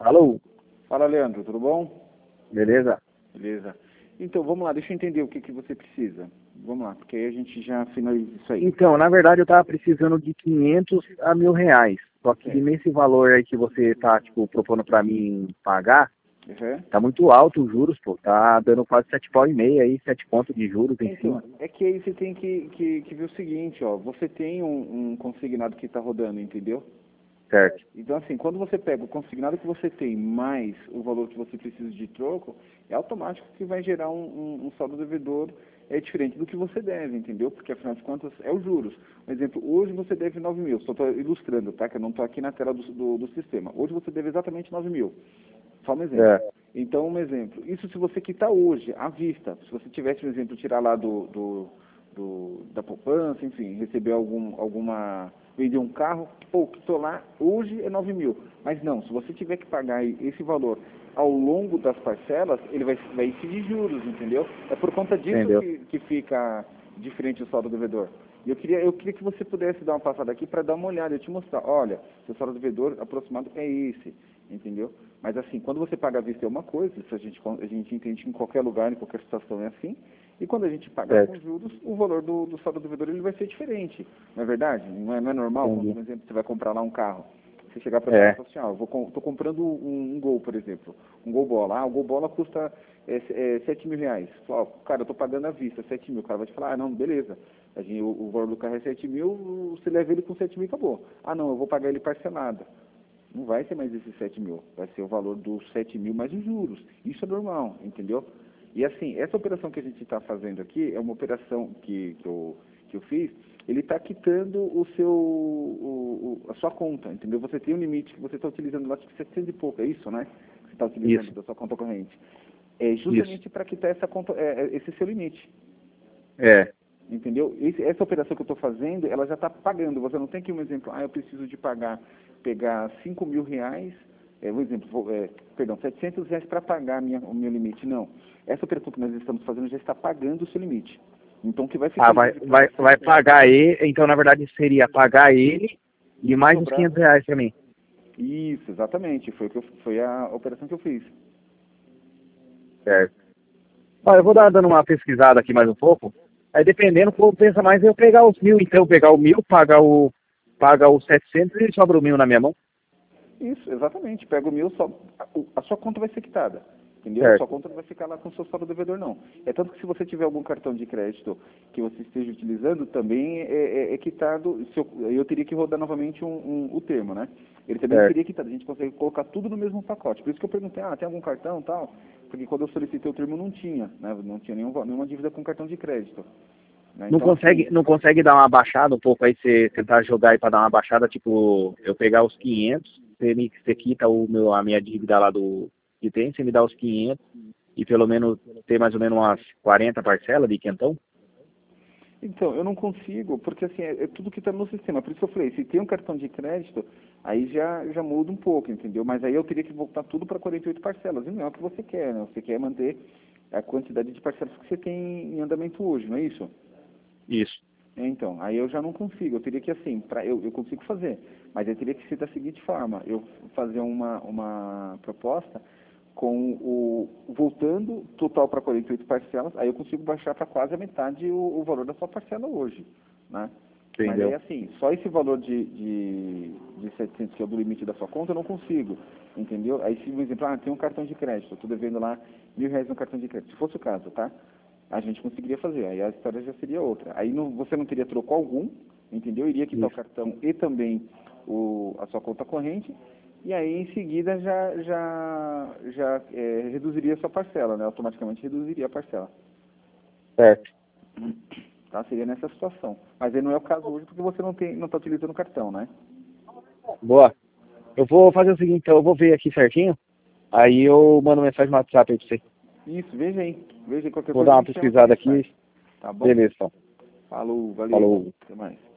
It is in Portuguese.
Alô? Fala, Leandro, tudo bom? Beleza? Beleza. Então, vamos lá, deixa eu entender o que você precisa. Vamos lá, porque aí a gente já finaliza isso aí. Então, na verdade, eu tava precisando de 500 a R$ 1.000. Só que Certo. nesse valor aí que você tá, tipo, propondo pra mim pagar, Uhum. tá muito alto os juros, pô. Tá dando quase 7,5 aí, 7 pontos de juros em Então, cima. é que aí você tem que ver o seguinte, ó. Você tem um consignado que está rodando, entendeu? Certo. Então, assim, quando você pega o consignado que você tem mais o valor que você precisa de troco, é automático que vai gerar um saldo devedor diferente do que você deve, entendeu? Porque, afinal de contas, é os juros. Por exemplo, hoje você deve 9 mil. Só estou ilustrando, tá? Que eu não estou aqui na tela do sistema. Hoje você deve exatamente 9 mil. Só um exemplo. É. Então, um exemplo. Isso se você quitar hoje, à vista. Se você tivesse, um exemplo, tirar lá da poupança, enfim, receber alguma... Vender um carro, pô, quitou lá, hoje é 9 mil. Mas não, se você tiver que pagar esse valor ao longo das parcelas, ele vai incidir juros, entendeu? É por conta disso Entendeu? que fica diferente o saldo devedor. E eu queria que você pudesse dar uma passada aqui para dar uma olhada, eu te mostrar. Olha, seu saldo devedor aproximado é esse, entendeu? Mas assim, quando você paga à vista é uma coisa, isso a gente entende que em qualquer lugar, em qualquer situação é assim. E quando a gente pagar com Certo. juros, o valor do saldo devedor ele vai ser diferente. Não é verdade? Não é normal, quando, por Entendi. exemplo, você vai comprar lá um carro. Você chegar para mim e É. falar assim, ah, tô comprando um Gol, por exemplo. Um Gol Bola. Ah, o Gol Bola custa 7 mil reais. Ó, cara, eu tô pagando à vista, 7 mil. O cara vai te falar, ah, não, beleza. O valor do carro é 7 mil, você leva ele com 7 mil e acabou. Ah, não, eu vou pagar ele parcelado. Não vai ser mais esses 7 mil. Vai ser o valor dos 7 mil mais os juros. Isso é normal, entendeu? E assim, essa operação que a gente está fazendo aqui é uma operação que eu fiz, ele está quitando a sua conta, entendeu? Você tem um limite que você está utilizando lá, acho que 700 e pouco, é isso, né? Que você está utilizando Isso. da sua conta corrente. É Isso. justamente para quitar essa conta, esse seu limite. É. Entendeu? Essa operação que eu estou fazendo, ela já está pagando. Você não tem que um exemplo, eu preciso de pegar 5 mil reais, um exemplo, perdão, 700 reais para pagar o meu limite. Não. Essa operação que nós estamos fazendo já está pagando o seu limite. Então, o que vai Ah, ficar livre para vai você pagar ele. Então, na verdade, seria pagar ele e e mais uns sobrar. R$ 500 pra mim. Isso, exatamente. Foi a operação que eu fiz. Certo. Ó, eu vou dando uma pesquisada aqui mais um pouco. Aí dependendo, compensa mais eu pegar os 1.000, então pegar o 1.000, paga os 700 e sobra o 1.000 na minha mão. Isso, exatamente. Pega o meu, a sua conta vai ser quitada. Entendeu? A sua Certo. conta não vai ficar lá com o seu saldo devedor, não. É tanto que se você tiver algum cartão de crédito que você esteja utilizando, também é quitado. Eu teria que rodar novamente o termo, né? Ele também Certo. seria quitado. A gente consegue colocar tudo no mesmo pacote. Por isso que eu perguntei, tem algum cartão e tal? Porque quando eu solicitei o termo não tinha, né? Não tinha nenhuma dívida com cartão de crédito. Né? Não Então, assim, consegue, não consegue dar uma baixada um pouco aí, você tentar jogar aí pra dar uma baixada, tipo, eu pegar os 500, você quita a minha dívida lá que tem, você me dá os 500 e pelo menos ter mais ou menos umas 40 parcelas de quentão? Então, eu não consigo, porque assim, é tudo que está no sistema. Por isso que eu falei, se tem um cartão de crédito, aí já muda um pouco, entendeu? Mas aí eu teria que voltar tudo para 48 parcelas. E não é o que você quer, né? Você quer manter a quantidade de parcelas que você tem em andamento hoje, não é isso? Isso. Então, aí eu já não consigo. Eu teria que, assim, eu consigo fazer, mas eu teria que ser da seguinte forma: eu fazer uma proposta com voltando total para 48 parcelas, aí eu consigo baixar para quase a metade o valor da sua parcela hoje, né? Mas aí, Entendeu? assim, só esse valor de 700, que é o do limite da sua conta, eu não consigo, entendeu? Aí, se, por exemplo, tem um cartão de crédito, eu estou devendo lá R$ 1.000 no cartão de crédito, se fosse o caso, tá? A gente conseguiria fazer, aí a história já seria outra. Aí você não teria troco algum, entendeu? Iria quitar o Isso. cartão e também a sua conta corrente, e aí em seguida já reduziria a sua parcela, né? Automaticamente reduziria a parcela. Certo. Tá? Seria nessa situação. Mas aí não é o caso hoje porque você não está utilizando o cartão, né? Boa. Eu vou fazer o seguinte, então, eu vou ver aqui certinho, aí eu mando mensagem no WhatsApp aí pra você. Isso, veja aí. Veja aí, qualquer Vou coisa dar uma me chama que a pesquisada gente faz. aqui. Tá bom? Beleza, então. Falou, valeu. Falou. Até mais.